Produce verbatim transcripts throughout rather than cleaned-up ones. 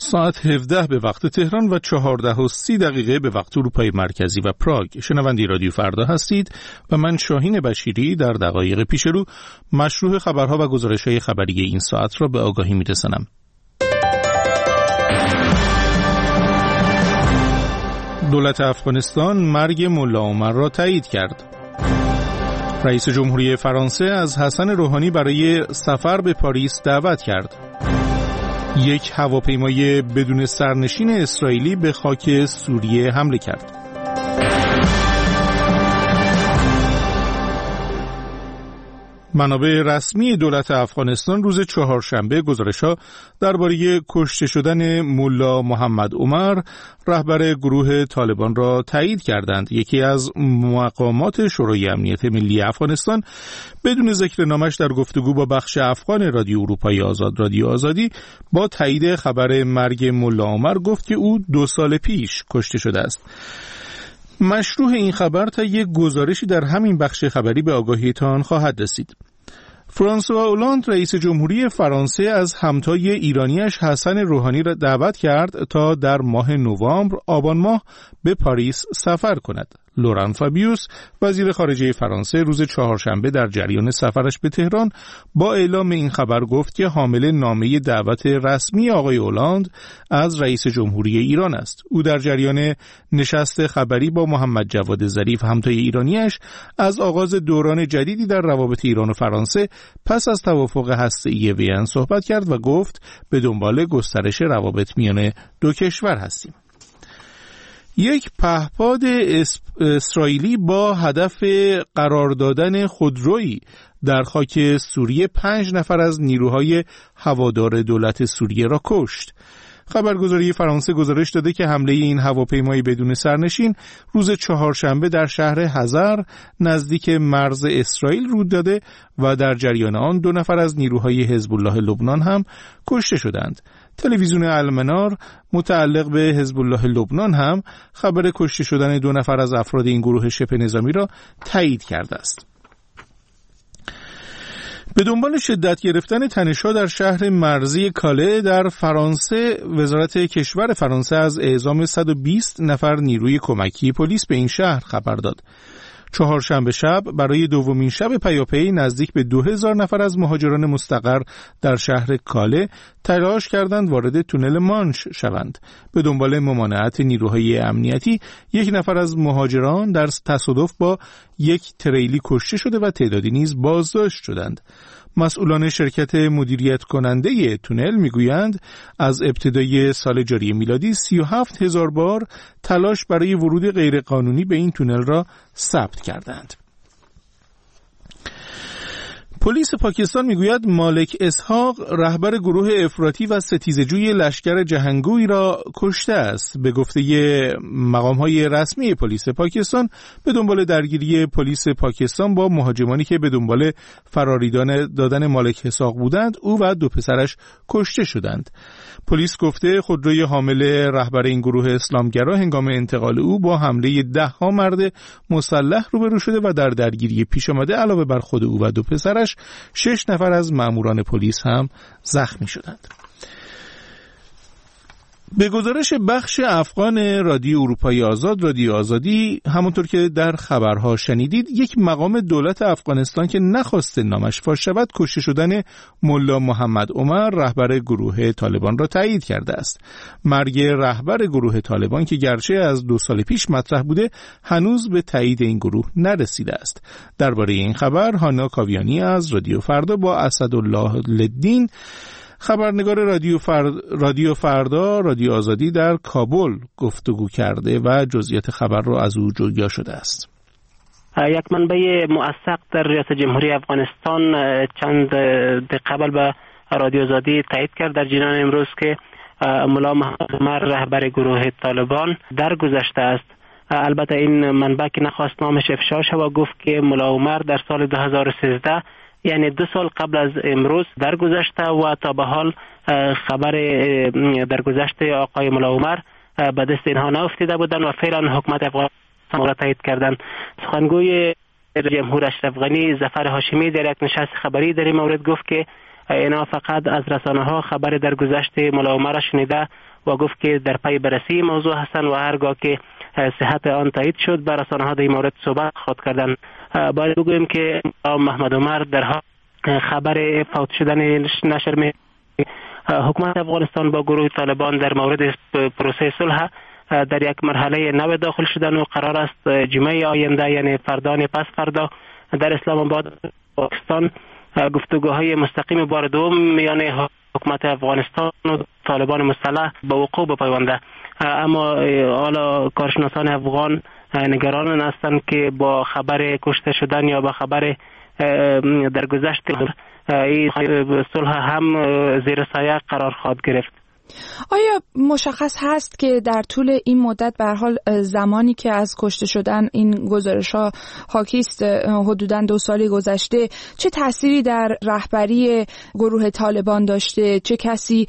ساعت هفده به وقت تهران و چهارده و سی دقیقه به وقت اروپای مرکزی و پراگ. شنونده رادیو فردا هستید و من شاهین بشیری در دقایق پیش رو مشروع خبرها و گزارش‌های خبری این ساعت را به آگاهی می‌رسانم. دولت افغانستان مرگ ملا عمر را تایید کرد. رئیس جمهوری فرانسه از حسن روحانی برای سفر به پاریس دعوت کرد. یک هواپیمای بدون سرنشین اسرائیلی به خاک سوریه حمله کرد. منابع رسمی دولت افغانستان روز چهارشنبه گزارش‌ها درباره کشته شدن ملا محمد عمر رهبر گروه طالبان را تایید کردند. یکی از مقامات شورای امنیت ملی افغانستان بدون ذکر نامش در گفتگو با بخش افغان رادیو اروپای آزاد رادیو آزادی با تایید خبر مرگ ملا عمر گفت که او دو سال پیش کشته شده است. مشروع این خبر تا یک گزارشی در همین بخش خبری به آگاهیتان خواهد رسید. فرانسوا اولاند رئیس جمهوری فرانسه از همتای ایرانیش حسن روحانی را دعوت کرد تا در ماه نوامبر آبان ماه به پاریس سفر کند. لوران فابیوس وزیر خارجه فرانسه روز چهارشنبه در جریان سفرش به تهران با اعلام این خبر گفت که حامل نامه دعوت رسمی آقای اولاند از رئیس جمهوری ایران است. او در جریان نشست خبری با محمد جواد ظریف همتای ایرانیش از آغاز دوران جدیدی در روابط ایران و فرانسه پس از توافق هسته‌ای وین صحبت کرد و گفت به دنبال گسترش روابط میان دو کشور هستیم. یک پهپاد اسرائیلی با هدف قرار دادن خودرویی در خاک سوریه پنج نفر از نیروهای هوادار دولت سوریه را کشت. خبرگزاری فرانسه گزارش داده که حمله این هواپیمای بدون سرنشین روز چهارشنبه در شهر حزر نزدیک مرز اسرائیل رود داده و در جریان آن دو نفر از نیروهای حزب الله لبنان هم کشته شدند. تلویزیون المنار متعلق به حزب الله لبنان هم خبر کشته شدن دو نفر از افراد این گروه شبه نظامی را تایید کرده است. به دنبال شدت گرفتن تنش‌ها در شهر مرزی کاله در فرانسه، وزارت کشور فرانسه از اعزام صد و بیست نفر نیروی کمکی پلیس به این شهر خبر داد. چهارشنبه شب برای دومین شب پیاپی نزدیک به دو هزار نفر از مهاجران مستقر در شهر کاله تلاش کردند وارد تونل مانش شوند. به دنبال ممانعت نیروهای امنیتی یک نفر از مهاجران در تصادف با یک تریلی کشته شده و تعدادی نیز بازداشت شدند. مسئولان شرکت مدیریت کننده تونل میگویند از ابتدای سال جاری میلادی سی و هفت هزار بار تلاش برای ورود غیرقانونی به این تونل را ثبت کردند. پلیس پاکستان میگوید مالک اسحاق رهبر گروه افراطی و ستیزجوی لشکر جهنگوی را کشته است. به گفته مقام‌های رسمی پلیس پاکستان به دنبال درگیری پلیس پاکستان با مهاجمانی که به دنبال فراری دادن مالک اسحاق بودند، او و دو پسرش کشته شدند. پلیس گفته خودروی حامل رهبر این گروه اسلامگرا هنگام انتقال او با حمله ده ها مرد مسلح روبرو شده و در درگیری پیش آمده علاوه بر خود او و دو پسرش شش نفر از ماموران پلیس هم زخمی شدند. به گزارش بخش افغان رادیو اروپای آزاد رادیو آزادی، همونطور که در خبرها شنیدید، یک مقام دولت افغانستان که نخواسته نامش فاش شود کشته شدن ملا محمد عمر رهبر گروه طالبان را تایید کرده است. مرگ رهبر گروه طالبان که گرچه از دو سال پیش مطرح بوده هنوز به تایید این گروه نرسیده است. درباره این خبر هانا کاویانی از رادیو فردا با اسدالله لدین خبرنگار رادیو فردا رادیو فردا رادیو آزادی در کابل گفتگو کرده و جزئیات خبر را از او جویا شده است. یک منبع موثق در ریاست جمهوری افغانستان چند دقیقه قبل به رادیو آزادی تایید کرد در جریان امروز که ملا محمد عمر رهبر گروه طالبان درگذشته است. البته این منبع که نخواست نامش افشا شود گفت که ملا عمر در سال دو هزار و سیزده یعنی دو سال قبل از امروز درگذشته و تا به حال خبر درگذشت آقای ملا عمر به دست اینها نیفتاده بودند و فعلا حکومت افغانستان را تایید کردند. سخنگوی جمهور اشرف غنی ظفر هاشمی در یک نشست خبری در این مورد گفت که اینا فقط از رسانه ها خبر درگذشت ملا عمر شنیده و گفت که در پی بررسی موضوع هستند و هرگاه که صحت آن تایید شد بر رسانه ها در این مورد صحبت خواهد کردند. باید بگوییم که محمد عمر در حال خبر فوت شدن نشر می حکومت افغانستان با گروه طالبان در مورد پروسه صلح در یک مرحله نو داخل شدن و قرار است جمعه آینده یعنی فردان پس فردا در اسلام آباد پاکستان گفتگوهای مستقیم بار دوم میان حکومت افغانستان و طالبان مسلح به وقوع بپیونده. اما حالا کارشناسان افغان نگران هستند که با خبر کشته شدن یا با خبر در گذشت این صلح هم زیر سایه قرار خواهد گرفت. آیا مشخص هست که در طول این مدت به هر حال زمانی که از کشته شدن این گزارش‌ها حاکی است حدوداً دو سالی گذشته چه تأثیری در رهبری گروه طالبان داشته؟ چه کسی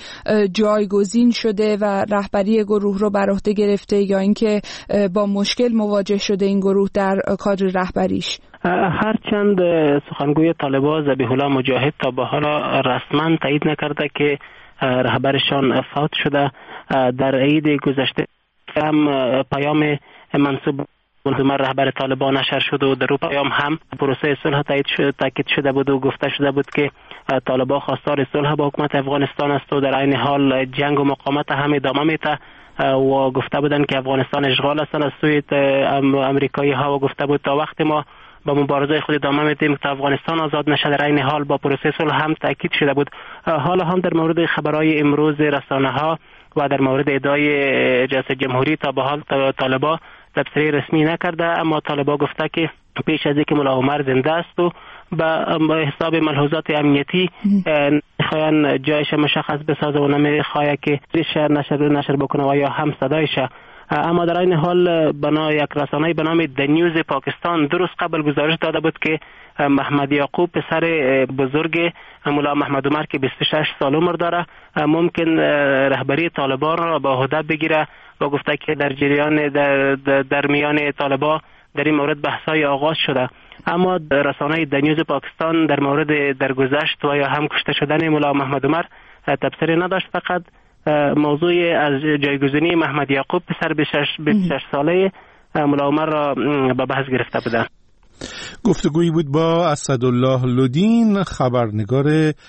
جایگزین شده و رهبری گروه رو بر عهده گرفته یا اینکه با مشکل مواجه شده این گروه در کادر رهبریش؟ هرچند سخنگوی طالبان ذبیح الله مجاهد تا به حال رسما تایید نکرده که رهبرشان فوت شده، در عید گذشته هم پیام منصوب به رهبر طالبان نشر شد و در او پیام هم پروسه صلح تاکید شده بود و گفته شده بود که طالبان خواستار صلح با حکومت افغانستان است و در عین حال جنگ و مقاومت هم ادامه میده و گفته بودند که افغانستان اشغال است از سوی امریکایی ها و گفته بود تا وقت ما با مبارزه خود ادامه میدیم تا افغانستان آزاد نشه. در این حال با پروسه صلح هم تاکید شده بود. حالا هم در مورد خبرهای امروز رسانه ها و در مورد ادعای ریاست جمهوری تا به حال طالبان تفسیر رسمی نکرده، اما طالبان گفته که پیش از اینکه ملا عمر زنده است و به حساب ملحوظات امنیتی نخواهند جایش مشخص بسازه و نمیخواه که نشر نشر بکنه و یا هم صدایش. اما در این حال بنا یک رسانه به نام د نیوز پاکستان درست قبل گزارش داده بود که محمد یعقوب پسر بزرگ ملا محمد عمر که بیست و شش سال عمر داره ممکن رهبری طالبان را به عهده بگیره و گفته که در جریان در, در میان طالبان در این مورد بحث‌های آغاز شده. اما رسانه د نیوز پاکستان در مورد درگذشت و یا هم کشته شدن ملا محمد عمر تفسیری نداشت، فقط موضوع از جایگزینی محمد یعقوب پسر بیست و شش ساله ملا عمر را به بحث گرفته بودند. گفتگویی بود با اسدالله لودین، خبرنگار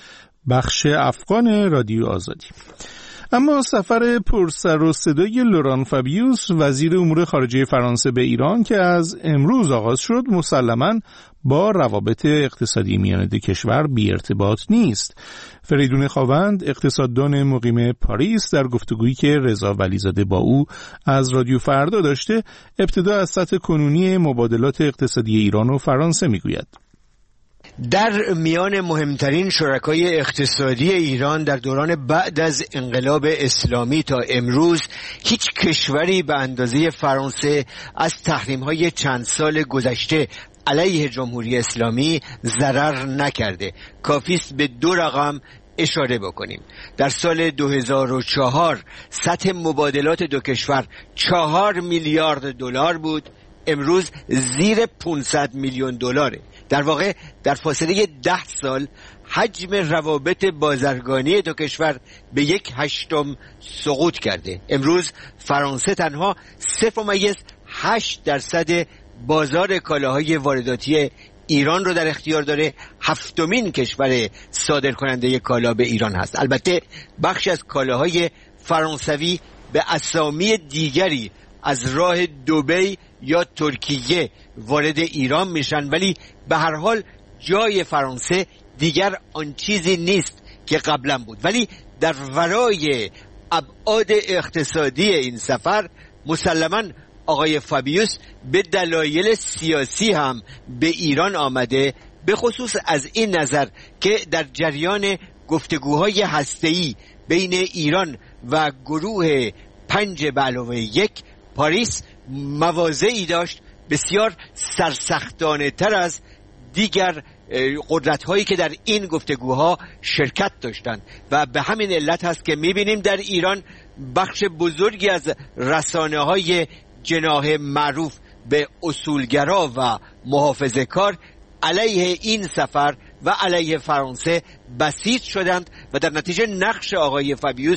بخش افغان رادیو آزادی. اما سفر پرسر و صدای لوران فابیوس وزیر امور خارجه فرانسه به ایران که از امروز آغاز شد مسلماً با روابط اقتصادی میان دو کشور بی ارتباط نیست. فریدون خاوند اقتصاددان مقیم پاریس در گفتگویی که رضا ولیزاده با او از رادیو فردا داشته ابتدا از سطح کنونی مبادلات اقتصادی ایران و فرانسه میگوید. در میان مهمترین شرکای اقتصادی ایران در دوران بعد از انقلاب اسلامی تا امروز هیچ کشوری به اندازه فرانسه از تحریم‌های چند سال گذشته علیه جمهوری اسلامی ضرر نکرده. کافی است به دو رقم اشاره بکنیم. در سال دو هزار و چهار سطح مبادلات دو کشور چهار میلیارد دلار بود، امروز زیر پانصد میلیون دلاره. در واقع در فاصله ده سال حجم روابط بازرگانی دو کشور به یک هشتم سقوط کرده. امروز فرانسه تنها صفر ممیز هشت درصد بازار کالاهای وارداتی ایران رو در اختیار داره، هفتمین کشور صادر کننده کالا به ایران هست. البته بخش از کالاهای فرانسوی به اسامی دیگری از راه دبی یا ترکیه وارد ایران میشن، ولی به هر حال جای فرانسه دیگر آن چیزی نیست که قبلا بود. ولی در ورای ابعاد اقتصادی این سفر مسلماً آقای فابیوس به دلایل سیاسی هم به ایران آمده، به خصوص از این نظر که در جریان گفتگوهای هسته‌ای بین ایران و گروه پنج به علاوه یک پاریس مواضعی داشت بسیار سرسختانه تر از دیگر قدرت هایی که در این گفتگوها شرکت داشتند و به همین علت هست که میبینیم در ایران بخش بزرگی از رسانه های جناح معروف به اصولگرا و محافظه کار علیه این سفر و علیه فرانسه بسیط شدند و در نتیجه نقش آقای فابیوس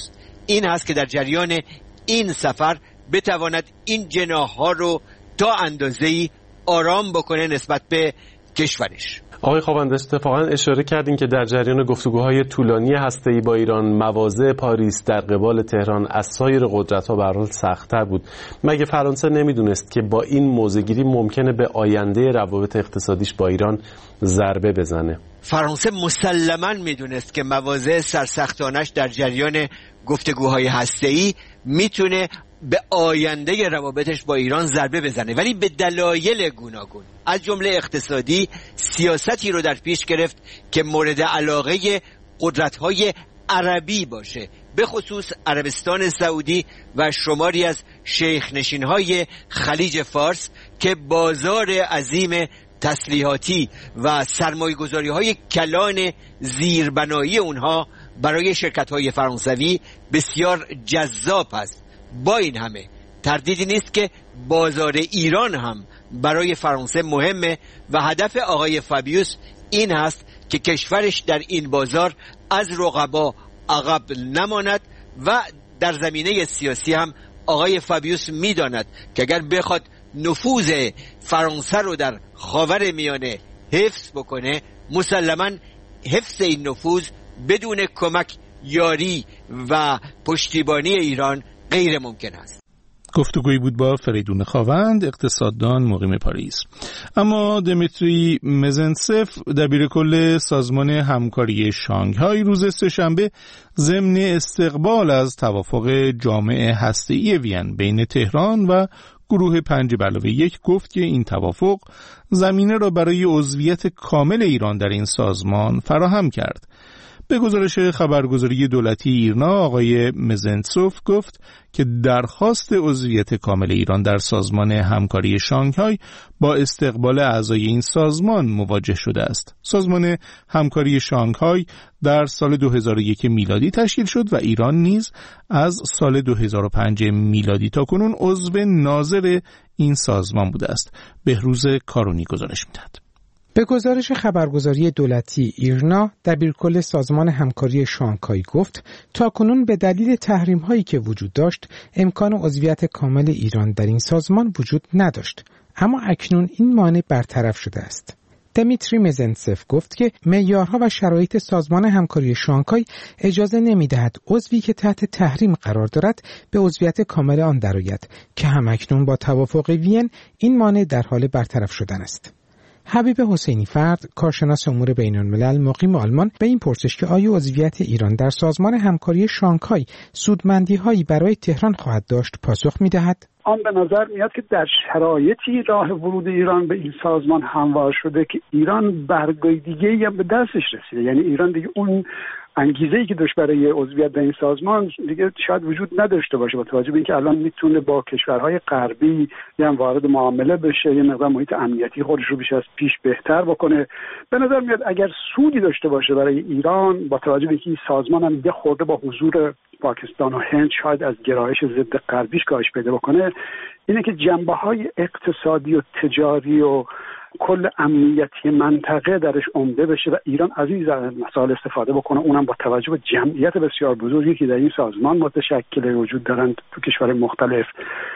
این هست که در جریان این سفر بتواند این جناح‌ها رو تا اندازه‌ای آرام بکنه نسبت به کشورش. آقای خواوند، اتفاقا اشاره کردین که در جریان گفتگوهای طولانی هسته‌ای با ایران مواضع پاریس در قبال تهران از سایر قدرت‌ها به هر حال سخت‌تر بود. مگه فرانسه نمیدونست که با این موضع‌گیری ممکنه به آینده روابط اقتصادیش با ایران ضربه بزنه؟ فرانسه مسلماً میدونست که مواضع سرسختانش در جریان گفتگوهای هسته‌ای میتونه به آینده روابطش با ایران ضربه بزنه، ولی به دلایل گوناگون، از جمله اقتصادی، سیاستی رو در پیش گرفت که مورد علاقه قدرت‌های عربی باشه، به خصوص عربستان سعودی و شماری از شیخ نشین‌های خلیج فارس که بازار عظیم تسلیحاتی و سرمایه‌گذاری‌های کلان زیربنایی اونها برای شرکت‌های فرانسوی بسیار جذاب است. با این همه تردیدی نیست که بازار ایران هم برای فرانسه مهمه و هدف آقای فابیوس این هست که کشورش در این بازار از رقبا عقب نماند و در زمینه سیاسی هم آقای فابیوس میداند که اگر بخواد نفوذ فرانسه رو در خاور میانه حفظ بکنه، مسلماً حفظ این نفوذ بدون کمک، یاری و پشتیبانی ایران غیر ممکن است. گفتگویی بود با فریدون خواوند، اقتصاددان مقیم پاریس. اما دمیتری مزنتسف، دبیر کل سازمان همکاری شانگهای، روز سه‌شنبه ضمن استقبال از توافق جامع هسته‌ای وین بین تهران و گروه پنج به علاوه یک گفت که این توافق زمینه را برای عضویت کامل ایران در این سازمان فراهم کرد. به گزارش خبرگزاری دولتی ایرنا، آقای مزنتسوف گفت که درخواست عضویت کامل ایران در سازمان همکاری شانگهای با استقبال اعضای این سازمان مواجه شده است. سازمان همکاری شانگهای در سال دو هزار و یک میلادی تشکیل شد و ایران نیز از سال دو هزار و پنج میلادی تا کنون عضو ناظر این سازمان بوده است. بهروز کارونی گزارش می‌دهد. به گزارش خبرگزاری دولتی ایرنا، دبیرکل سازمان همکاری شانگهای گفت تاکنون به دلیل تحریم‌هایی که وجود داشت امکان عضویت کامل ایران در این سازمان وجود نداشت، اما اکنون این مانع برطرف شده است. دمیتری مزنتسف گفت که معیارها و شرایط سازمان همکاری شانگهای اجازه نمی‌دهد عضوی که تحت تحریم قرار دارد به عضویت کامل آن درآید که همکنون با توافق وین این مانع در حال برطرف شدن است. حبیب حسینی فرد، کارشناس امور بین الملل مقیم آلمان، به این پرسش که آیا عضویت ایران در سازمان همکاری شانگهای سودمندی‌هایی برای تهران خواهد داشت پاسخ می‌دهد. آن به نظر میاد که در شرایطی راه ورود ایران به این سازمان هموار شده که ایران برگای دیگه‌ای هم به دستش رسیده، یعنی ایران دیگه اون انگیزه‌ای که داشت برای عضویت در این سازمان دیگه شاید وجود نداشته باشه، با توجه به اینکه الان میتونه با کشورهای غربی هم وارد معامله بشه، یه مقدار محیط امنیتی خودش رو بیش از پیش بهتر بکنه. به نظر میاد اگر سودی داشته باشه برای ایران، با توجه به اینکه این سازمان هم یه خورده با حضور پاکستان و هند شاید از گرایش ضد غربیش کاهش پیدا بکنه، اینه که جنبه‌های اقتصادی و تجاری و کل امنیتی منطقه درش عمده بشه و ایران از این مسائل استفاده بکنه، اونم با توجه به جمعیت بسیار بزرگی که در این سازمان متشکل وجود دارند تو کشور مختلف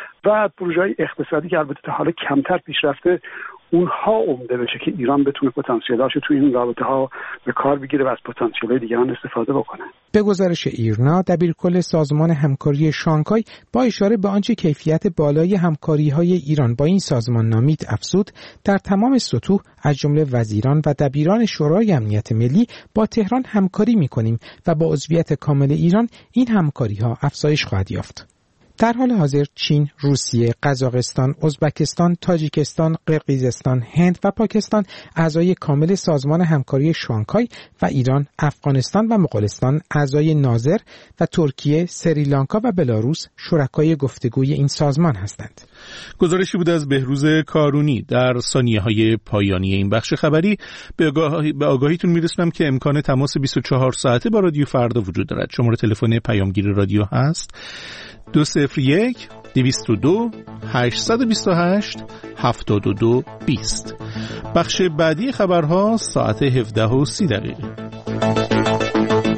و پروژه‌های اقتصادی که البته تا حالا کمتر پیشرفته، اونها عمده بشه که ایران بتونه پتانسیلاشو تو این رابطه‌ها به کار بگیره و از پتانسیل‌های دیگران استفاده بکنه. به گزارش ایرنا، دبیرکل سازمان همکاری شانگهای با اشاره به آنچه کیفیت بالای همکاری‌های ایران با این سازمان نامید افزود، در تمام سطوح از جمله وزیران و دبیران شورای امنیت ملی با تهران همکاری می‌کنیم و با عضویت کامل ایران این همکاری‌ها افزایش خواهد یافت. در حال حاضر چین، روسیه، قزاقستان، ازبکستان، تاجیکستان، قرقیزستان، هند و پاکستان اعضای کامل سازمان همکاری شانگهای و ایران، افغانستان و مغولستان اعضای ناظر و ترکیه، سریلانکا و بلاروس شرکای گفتگوی این سازمان هستند. گزارشی بود از بهروز کارونی. در ثانیه‌های پایانی این بخش خبری به, آگاه... به آگاهیتون میرسونم که امکان تماس بیست و چهار ساعته با رادیو فردا وجود دارد. شماره تلفن پیامگیر رادیو هست دو صفر یک دویست و دو هشتصد و بیست و هشت هفتاد و دو بیست. بخش بعدی خبرها ساعت هفده و سی دقیقه.